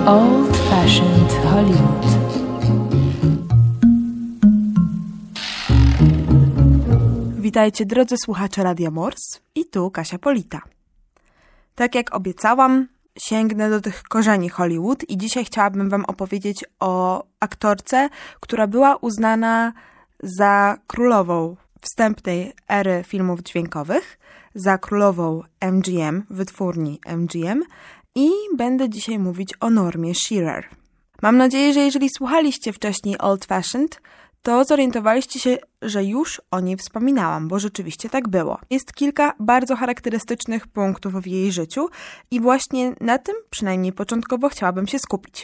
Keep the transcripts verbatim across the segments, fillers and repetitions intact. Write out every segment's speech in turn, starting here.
Old-fashioned Hollywood. Witajcie drodzy słuchacze Radia Morse i tu Kasia Polita. Tak jak obiecałam, sięgnę do tych korzeni Hollywood i dzisiaj chciałabym wam opowiedzieć o aktorce, która była uznana za królową wstępnej ery filmów dźwiękowych, za królową M G M, wytwórni M G M i będę dzisiaj mówić o Normie Shearer. Mam nadzieję, że jeżeli słuchaliście wcześniej Old Fashioned, to zorientowaliście się, że już o niej wspominałam, bo rzeczywiście tak było. Jest kilka bardzo charakterystycznych punktów w jej życiu i właśnie na tym, przynajmniej początkowo, chciałabym się skupić.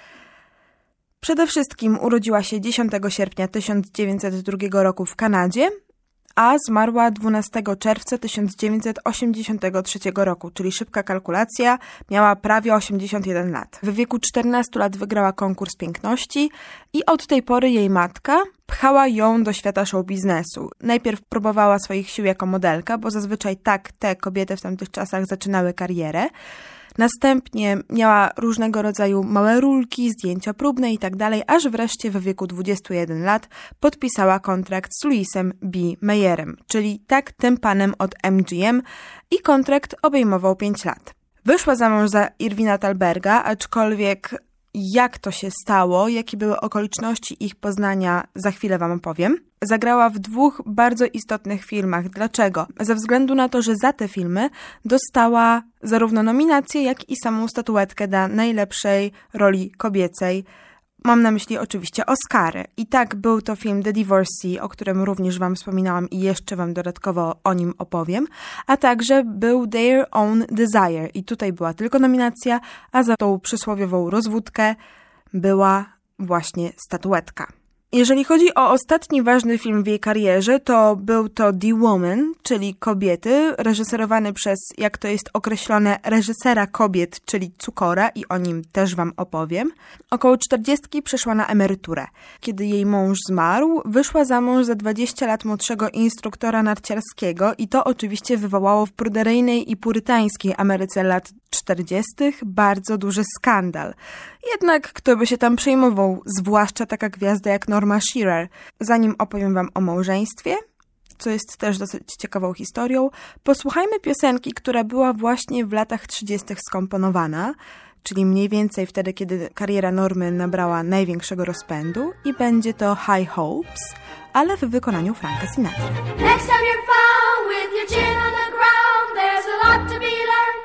Przede wszystkim urodziła się dziesiątego sierpnia tysiąc dziewięćset drugiego roku w Kanadzie, a zmarła dwunastego czerwca tysiąc dziewięćset osiemdziesiątego trzeciego roku, czyli szybka kalkulacja, miała prawie osiemdziesiąt jeden lat. W wieku czternastu lat wygrała konkurs piękności i od tej pory jej matka pchała ją do świata show biznesu. Najpierw próbowała swoich sił jako modelka, bo zazwyczaj tak te kobiety w tamtych czasach zaczynały karierę. Następnie miała różnego rodzaju małe rólki, zdjęcia próbne i tak dalej, aż wreszcie w wieku dwudziestu jeden lat podpisała kontrakt z Louisem B. Mayerem, czyli tak tym panem od M G M i kontrakt obejmował pięć lat. Wyszła za mąż za Irwina Thalberga, aczkolwiek jak to się stało, jakie były okoliczności ich poznania, za chwilę wam opowiem. Zagrała w dwóch bardzo istotnych filmach. Dlaczego? Ze względu na to, że za te filmy dostała zarówno nominację, jak i samą statuetkę dla najlepszej roli kobiecej. Mam na myśli oczywiście Oscary. I tak był to film The Divorcee, o którym również wam wspominałam i jeszcze wam dodatkowo o nim opowiem. A także był Their Own Desire. I tutaj była tylko nominacja, a za tą przysłowiową rozwódkę była właśnie statuetka. Jeżeli chodzi o ostatni ważny film w jej karierze, to był to The Woman, czyli Kobiety, reżyserowany przez, jak to jest określone, reżysera kobiet, czyli Cukora i o nim też wam opowiem. Około czterdziestki przeszła na emeryturę. Kiedy jej mąż zmarł, wyszła za mąż za dwadzieścia lat młodszego instruktora narciarskiego i to oczywiście wywołało w pruderyjnej i purytańskiej Ameryce lat czterdziestych bardzo duży skandal. Jednak kto by się tam przejmował, zwłaszcza taka gwiazda jak Norma Shearer. Zanim opowiem wam o małżeństwie, co jest też dosyć ciekawą historią, posłuchajmy piosenki, która była właśnie w latach trzydziestych skomponowana, czyli mniej więcej wtedy, kiedy kariera Normy nabrała największego rozpędu i będzie to High Hopes, ale w wykonaniu Franka Sinatry. Next time you're found with your chin on the ground, there's a lot to be learned,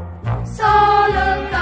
so look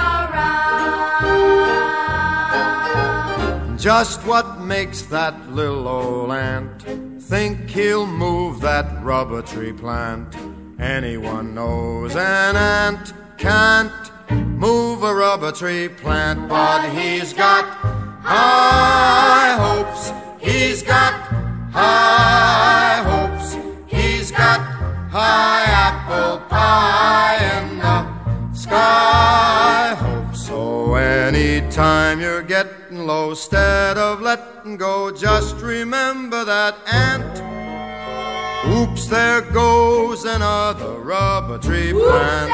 around. Just what makes that little old ant think he'll move that rubber tree plant? Anyone knows an ant can't move a rubber tree plant, but he's got high hopes, he's got high hopes, he's got high apple pie in the sky hopes. So anytime you're getting low, instead of letting go, just remember that ant. Oops, there goes another rubber tree plant.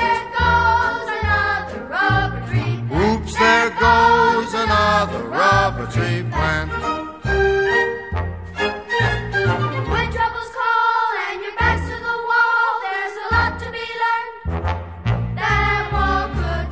Oops, there goes another rubber tree plant. When troubles call and your back's to the wall, there's a lot to be learned, that wall could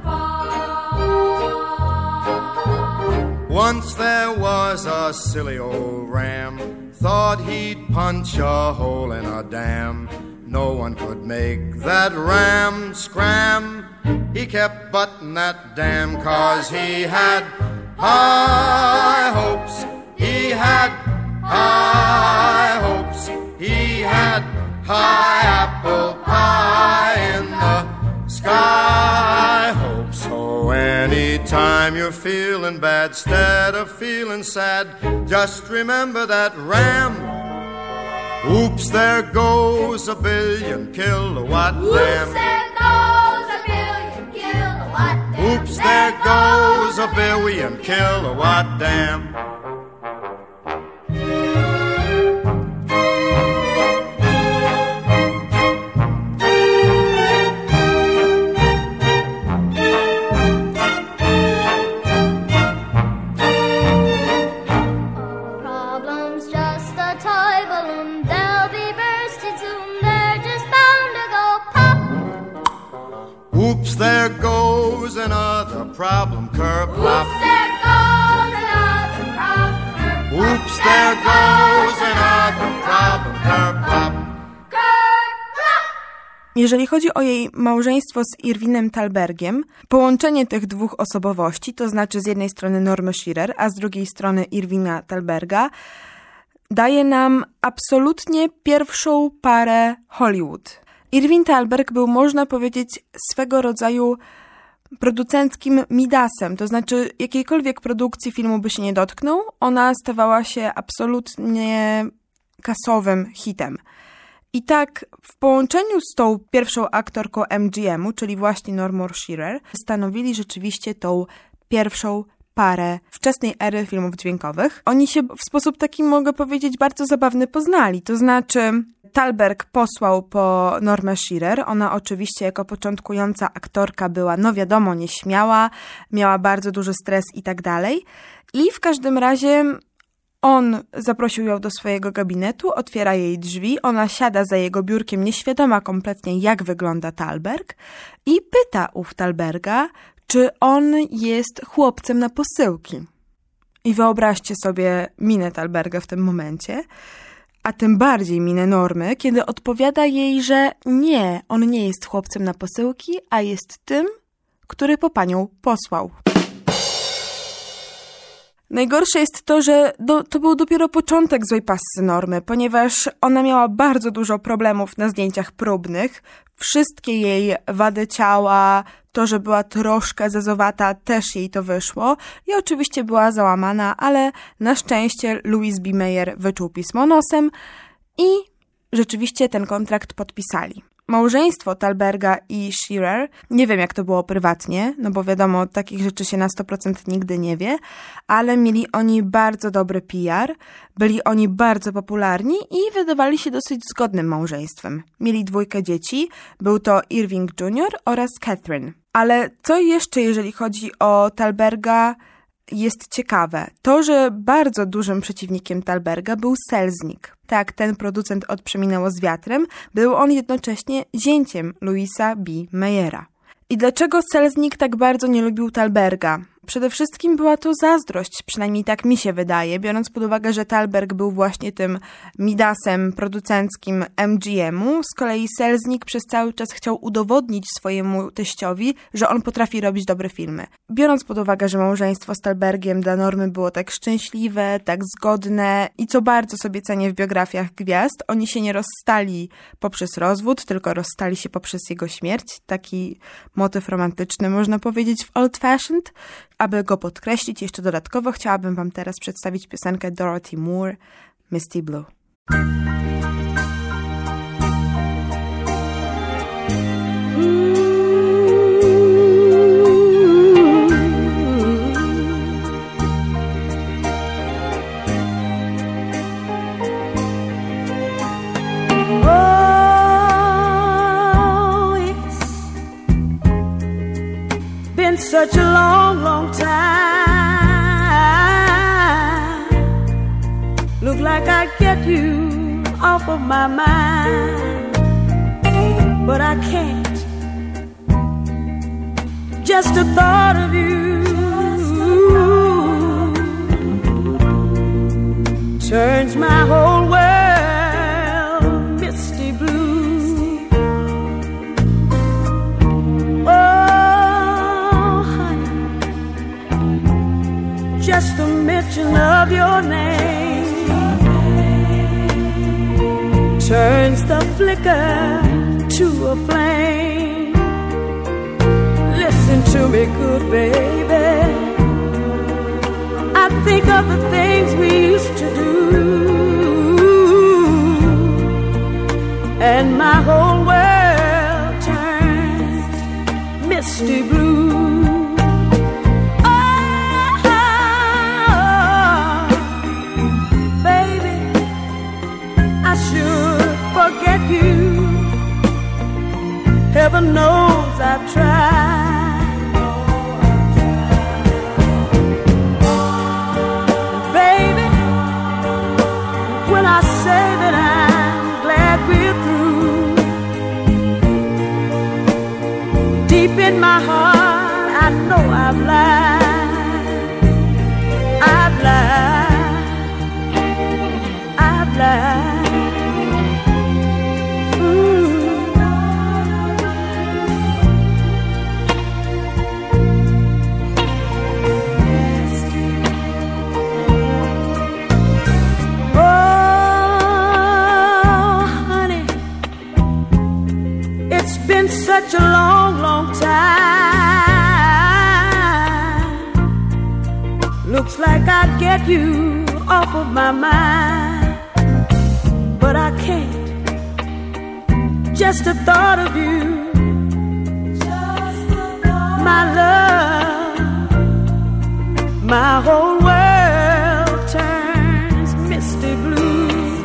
fall. Once there was a silly old ram, thought he'd punch a hole in a dam. No one could make that ram scram. He kept butting that dam 'cause he had high hopes. He had high hopes. He had high apple pie in the sky hopes. So anytime you're feeling bad, instead of feeling sad, just remember that ram. Oops, there goes a billion kilowatt dam. Oops, there goes a billion kilowatt dam. Oops, there goes a billion kilowatt dam. problem, ker-plop. Oops, there goes another problem. Oops, there goes another problem, ker-plop. Jeżeli chodzi o jej małżeństwo z Irwinem Thalbergiem, połączenie tych dwóch osobowości, to znaczy z jednej strony Normy Shearer, a z drugiej strony Irwina Thalberga, daje nam absolutnie pierwszą parę Hollywood. Irwin Thalberg był, można powiedzieć, swego rodzaju producenckim Midasem, to znaczy jakiejkolwiek produkcji filmu by się nie dotknął, ona stawała się absolutnie kasowym hitem. I tak w połączeniu z tą pierwszą aktorką M G M-u, czyli właśnie Normą Shearer, stanowili rzeczywiście tą pierwszą parę wczesnej ery filmów dźwiękowych. Oni się w sposób taki, mogę powiedzieć, bardzo zabawny poznali. To znaczy Thalberg posłał po Normę Shearer. Ona oczywiście jako początkująca aktorka była, no wiadomo, nieśmiała, miała bardzo duży stres i tak dalej. I w każdym razie on zaprosił ją do swojego gabinetu, otwiera jej drzwi, ona siada za jego biurkiem, nieświadoma kompletnie, jak wygląda Thalberg i pyta ów Thalberga, czy on jest chłopcem na posyłki. I wyobraźcie sobie minę Thalberga w tym momencie, a tym bardziej minę Normy, kiedy odpowiada jej, że nie, on nie jest chłopcem na posyłki, a jest tym, który po panią posłał. Najgorsze jest to, że do, to był dopiero początek złej passy Normy, ponieważ ona miała bardzo dużo problemów na zdjęciach próbnych. Wszystkie jej wady ciała, to, że była troszkę zezowata, też jej to wyszło. I oczywiście była załamana, ale na szczęście Louis B. Mayer wyczuł pismo nosem i rzeczywiście ten kontrakt podpisali. Małżeństwo Thalberga i Shearer, nie wiem jak to było prywatnie, no bo wiadomo, takich rzeczy się na sto procent nigdy nie wie, ale mieli oni bardzo dobry P R, byli oni bardzo popularni i wydawali się dosyć zgodnym małżeństwem. Mieli dwójkę dzieci, był to Irving junior oraz Catherine. Ale co jeszcze, jeżeli chodzi o Thalberga, jest ciekawe? To, że bardzo dużym przeciwnikiem Thalberga był Selznick. Tak, ten producent od Przeminęło z wiatrem, był on jednocześnie zięciem Louisa B. Mayera. I dlaczego Selznick tak bardzo nie lubił Thalberga? Przede wszystkim była to zazdrość, przynajmniej tak mi się wydaje, biorąc pod uwagę, że Thalberg był właśnie tym Midasem producenckim M G M-u. Z kolei Selznick przez cały czas chciał udowodnić swojemu teściowi, że on potrafi robić dobre filmy. Biorąc pod uwagę, że małżeństwo z Thalbergiem dla Normy było tak szczęśliwe, tak zgodne i co bardzo sobie cenię w biografiach gwiazd, oni się nie rozstali poprzez rozwód, tylko rozstali się poprzez jego śmierć. Taki motyw romantyczny, można powiedzieć, w Old Fashioned. Aby go podkreślić jeszcze dodatkowo, chciałabym wam teraz przedstawić piosenkę Dorothy Moore, Misty Blue. Such a long, long time. Look like I'd get you off of my mind, but I can't. Just the thought of you turns my whole world misty blue. Just the mention of your name turns the flicker to a flame. Listen to me, good baby. I think of the things we used to do, and my whole world turns misty blue. Heaven knows I've tried. Looks like I'd get you off of my mind, but I can't. Just the thought of you, just the thought my love, my whole world turns misty blue.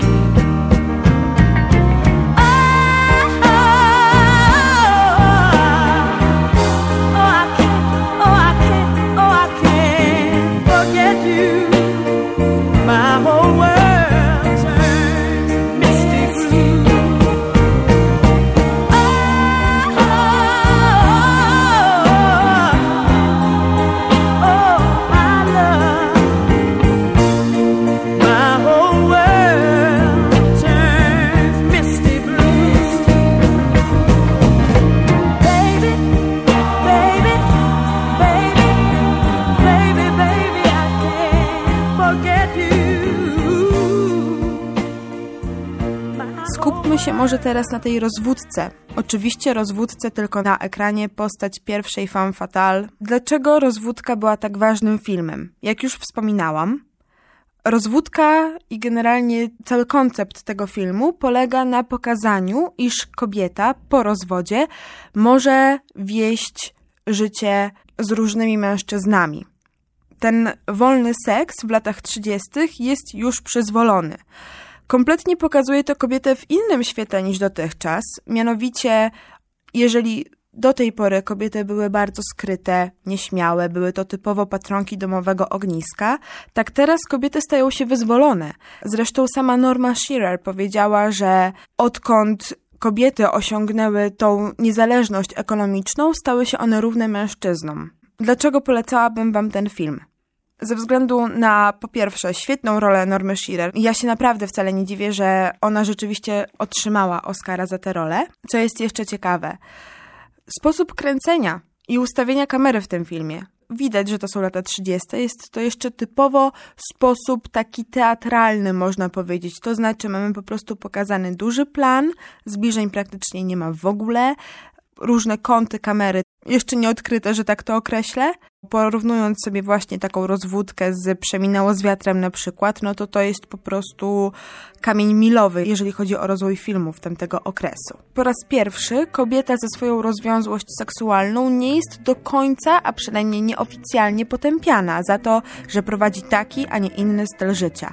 Skupmy się może teraz na tej rozwódce. Oczywiście rozwódce, tylko na ekranie postać pierwszej femme fatale. Dlaczego rozwódka była tak ważnym filmem? Jak już wspominałam, rozwódka i generalnie cały koncept tego filmu polega na pokazaniu, iż kobieta po rozwodzie może wieść życie z różnymi mężczyznami. Ten wolny seks w latach trzydziestych jest już przyzwolony. Kompletnie pokazuje to kobietę w innym świetle niż dotychczas, mianowicie jeżeli do tej pory kobiety były bardzo skryte, nieśmiałe, były to typowo patronki domowego ogniska, tak teraz kobiety stają się wyzwolone. Zresztą sama Norma Shearer powiedziała, że odkąd kobiety osiągnęły tą niezależność ekonomiczną, stały się one równe mężczyznom. Dlaczego polecałabym wam ten film? Ze względu na, po pierwsze, świetną rolę Normy Shearer. Ja się naprawdę wcale nie dziwię, że ona rzeczywiście otrzymała Oscara za tę rolę. Co jest jeszcze ciekawe, sposób kręcenia i ustawienia kamery w tym filmie. Widać, że to są lata trzydzieste. Jest to jeszcze typowo sposób taki teatralny, można powiedzieć. To znaczy mamy po prostu pokazany duży plan, zbliżeń praktycznie nie ma w ogóle, różne kąty kamery, jeszcze nie odkryte, że tak to określę. Porównując sobie właśnie taką rozwódkę z Przeminęło z wiatrem na przykład, no to to jest po prostu kamień milowy, jeżeli chodzi o rozwój filmów tamtego okresu. Po raz pierwszy kobieta ze swoją rozwiązłość seksualną nie jest do końca, a przynajmniej nieoficjalnie potępiana za to, że prowadzi taki, a nie inny styl życia.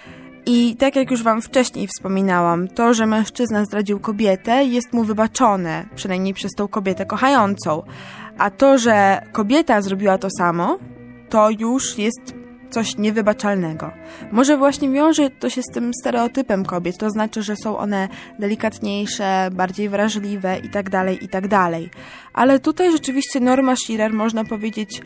I tak jak już wam wcześniej wspominałam, to, że mężczyzna zdradził kobietę, jest mu wybaczone, przynajmniej przez tą kobietę kochającą. A to, że kobieta zrobiła to samo, to już jest coś niewybaczalnego. Może właśnie wiąże to się z tym stereotypem kobiet, to znaczy, że są one delikatniejsze, bardziej wrażliwe i tak dalej, i tak dalej. Ale tutaj rzeczywiście Norma Shearer, można powiedzieć,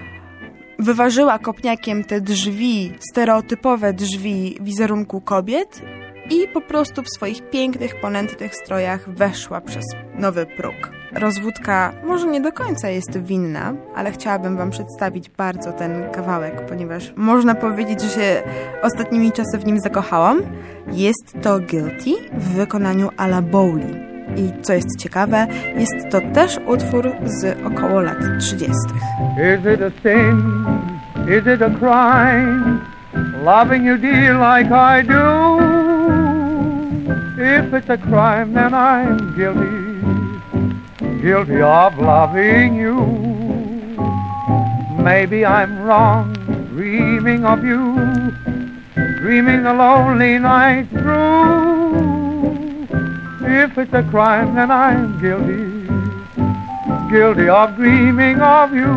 wyważyła kopniakiem te drzwi, stereotypowe drzwi wizerunku kobiet i po prostu w swoich pięknych, ponętnych strojach weszła przez nowy próg. Rozwódka może nie do końca jest winna, ale chciałabym wam przedstawić bardzo ten kawałek, ponieważ można powiedzieć, że się ostatnimi czasy w nim zakochałam. Jest to Guilty w wykonaniu Alla Bowley. I co jest ciekawe, jest to też utwór z około lat trzydziestych. Is it a sin? Is it a crime? Loving you dear like I do. If it's a crime, then I'm guilty. Guilty of loving you. Maybe I'm wrong, dreaming of you. Dreaming the lonely night through. If it's a crime, then I'm guilty, guilty of dreaming of you.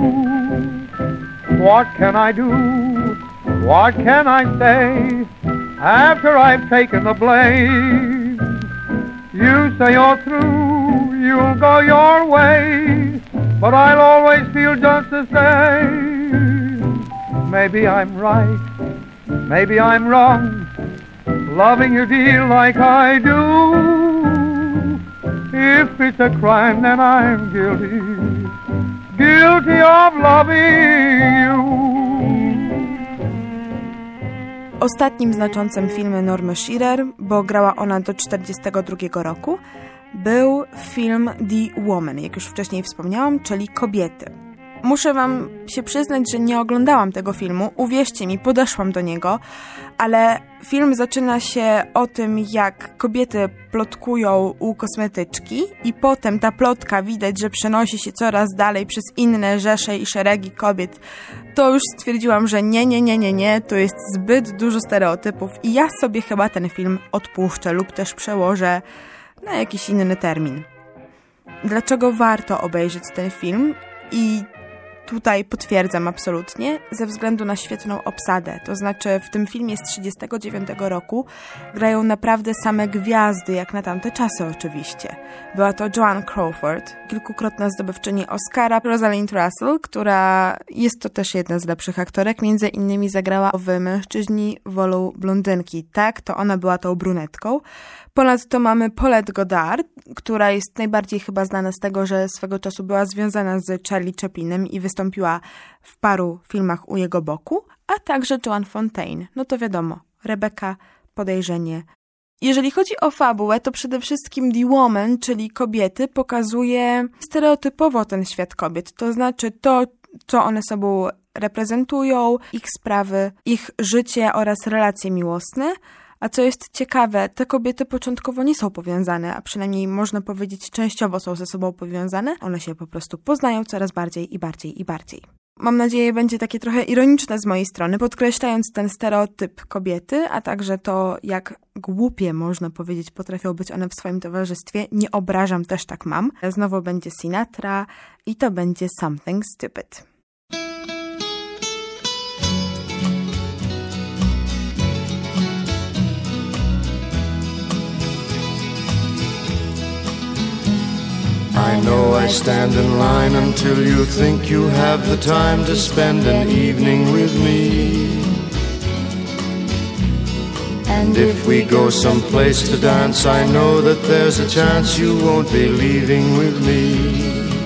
What can I do? What can I say after I've taken the blame? You say you're through, you'll go your way, but I'll always feel just the same. Maybe I'm right, maybe I'm wrong, loving you dear like I do. If it's a crime, then I'm guilty, guilty of loving you. Ostatnim znaczącym filmem Normy Shearer, bo grała ona do czterdziestego drugiego roku, był film The Woman, jak już wcześniej wspomniałam, czyli Kobiety. Muszę wam się przyznać, że nie oglądałam tego filmu. Uwierzcie mi, podeszłam do niego, ale film zaczyna się o tym, jak kobiety plotkują u kosmetyczki i potem ta plotka widać, że przenosi się coraz dalej przez inne rzesze i szeregi kobiet. To już stwierdziłam, że nie, nie, nie, nie, nie, to jest zbyt dużo stereotypów i ja sobie chyba ten film odpuszczę lub też przełożę na jakiś inny termin. Dlaczego warto obejrzeć ten film? I tutaj potwierdzam absolutnie, ze względu na świetną obsadę. To znaczy w tym filmie z trzydziestego dziewiątego roku grają naprawdę same gwiazdy, jak na tamte czasy oczywiście. Była to Joan Crawford, kilkukrotna zdobywczyni Oscara, Rosalind Russell, która jest to też jedna z lepszych aktorek, między innymi zagrała w Mężczyźni wolą blondynki. Tak, to ona była tą brunetką. Ponadto mamy Paulette Goddard, która jest najbardziej chyba znana z tego, że swego czasu była związana z Charlie Chaplinem i wystąpiła w paru filmach u jego boku, a także Joan Fontaine. No to wiadomo, Rebecca, Podejrzenie. Jeżeli chodzi o fabułę, to przede wszystkim The Woman, czyli kobiety, pokazuje stereotypowo ten świat kobiet. To znaczy to, co one sobą reprezentują, ich sprawy, ich życie oraz relacje miłosne. A co jest ciekawe, te kobiety początkowo nie są powiązane, a przynajmniej można powiedzieć częściowo są ze sobą powiązane. One się po prostu poznają coraz bardziej i bardziej i bardziej. Mam nadzieję, będzie takie trochę ironiczne z mojej strony, podkreślając ten stereotyp kobiety, a także to, jak głupie, można powiedzieć, potrafią być one w swoim towarzystwie. Nie obrażam, też tak mam. Znowu będzie Sinatra i to będzie Something Stupid. I know I stand in line until you think you have the time to spend an evening with me. And if we go someplace to dance, I know that there's a chance you won't be leaving with me.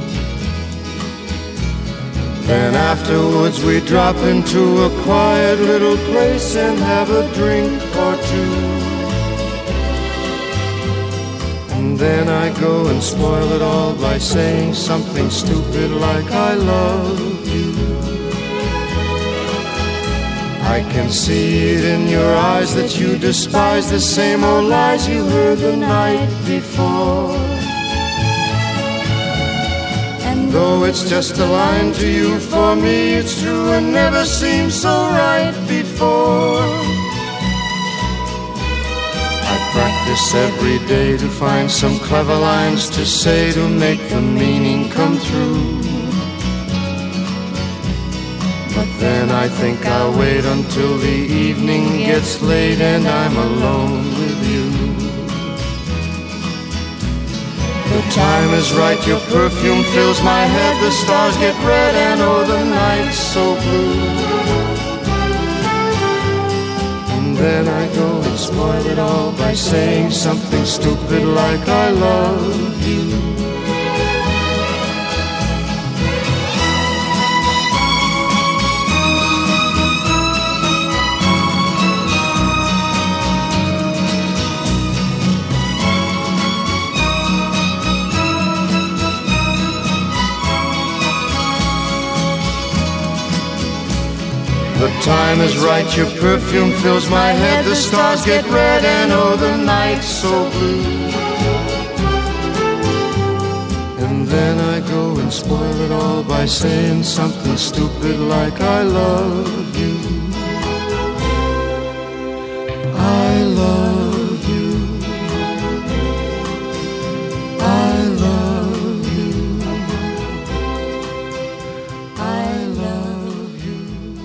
Then afterwards we drop into a quiet little place and have a drink or two. And then I go and spoil it all by saying something stupid like I love you. I can see it in your eyes that you despise the same old lies you heard the night before. And though it's just a line to you, for me it's true and never seemed so right before. Practice every day to find some clever lines to say to make the meaning come through. But then I think I'll wait until the evening gets late and I'm alone with you. The time is right, your perfume fills my head, the stars get red and oh the night's so blue. Then I go and spoil it all by saying something stupid like I love you. The time is right, your perfume fills my head, the stars get red and oh the night's so blue. And then I go and spoil it all by saying something stupid like I love you. I love you. I love you. I love you.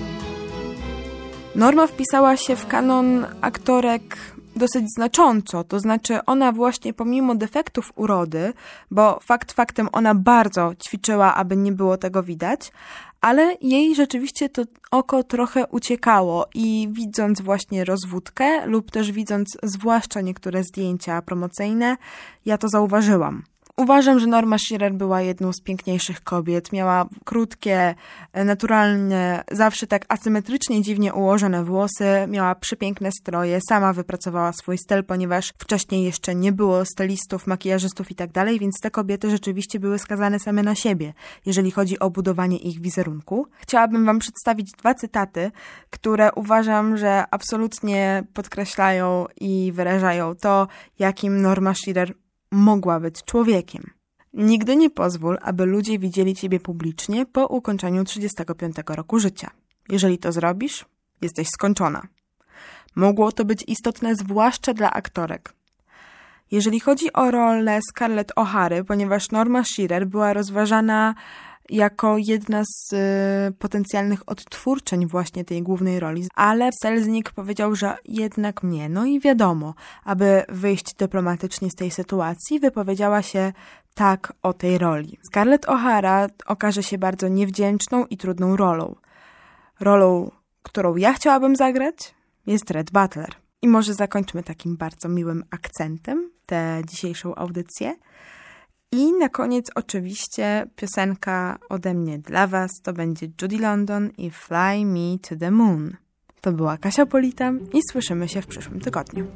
Norma wpisała się w kanon aktorek dosyć znacząco, to znaczy ona właśnie pomimo defektów urody, bo fakt faktem ona bardzo ćwiczyła, aby nie było tego widać, ale jej rzeczywiście to oko trochę uciekało i widząc właśnie rozwódkę lub też widząc zwłaszcza niektóre zdjęcia promocyjne, ja to zauważyłam. Uważam, że Norma Shearer była jedną z piękniejszych kobiet. Miała krótkie, naturalne, zawsze tak asymetrycznie, dziwnie ułożone włosy. Miała przepiękne stroje. Sama wypracowała swój styl, ponieważ wcześniej jeszcze nie było stylistów, makijażystów i tak dalej, więc te kobiety rzeczywiście były skazane same na siebie, jeżeli chodzi o budowanie ich wizerunku. Chciałabym wam przedstawić dwa cytaty, które uważam, że absolutnie podkreślają i wyrażają to, jakim Norma Shearer mogła być człowiekiem. Nigdy nie pozwól, aby ludzie widzieli ciebie publicznie po ukończeniu trzydziestego piątego roku życia. Jeżeli to zrobisz, jesteś skończona. Mogło to być istotne zwłaszcza dla aktorek. Jeżeli chodzi o rolę Scarlett O'Hary, ponieważ Norma Shearer była rozważana jako jedna z y, potencjalnych odtwórczeń właśnie tej głównej roli, ale Selznick powiedział, że jednak nie. No i wiadomo, aby wyjść dyplomatycznie z tej sytuacji, wypowiedziała się tak o tej roli. Scarlett O'Hara okaże się bardzo niewdzięczną i trudną rolą. Rolą, którą ja chciałabym zagrać, jest Red Butler. I może zakończmy takim bardzo miłym akcentem tę dzisiejszą audycję. I na koniec oczywiście piosenka ode mnie dla was, to będzie Judy London i Fly Me to the Moon. To była Kasia Polita i słyszymy się w przyszłym tygodniu.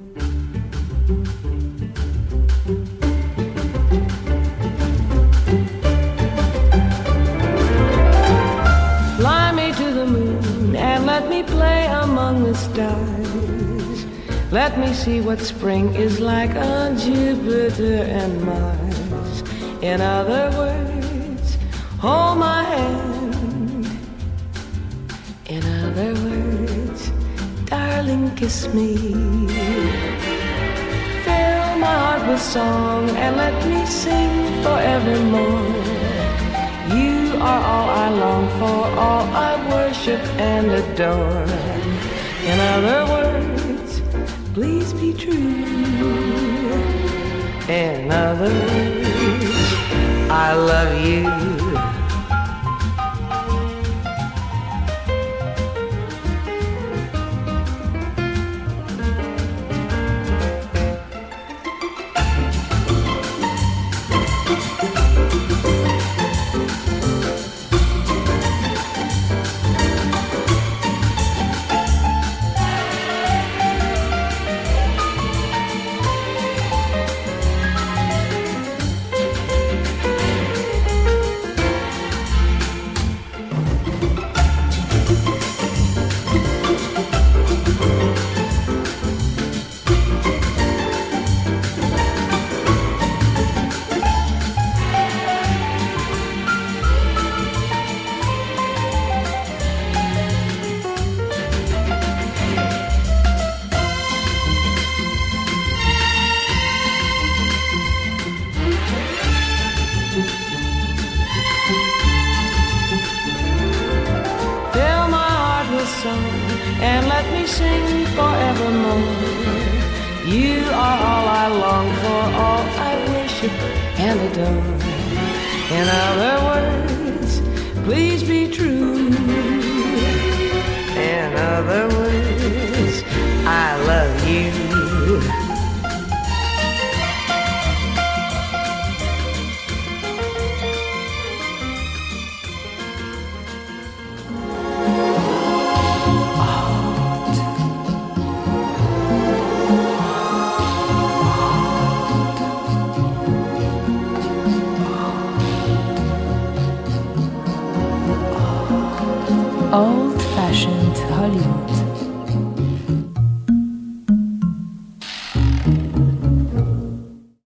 Fly me to the moon and let me play among the stars. Let me see what spring is like on Jupiter and Mars. In other words, hold my hand. In other words, darling, kiss me. Fill my heart with song and let me sing forevermore. You are all I long for, all I worship and adore. In other words, please be true. In other words, I love you. And let me sing forevermore. You are all I long for, all I worship and adore. In other words,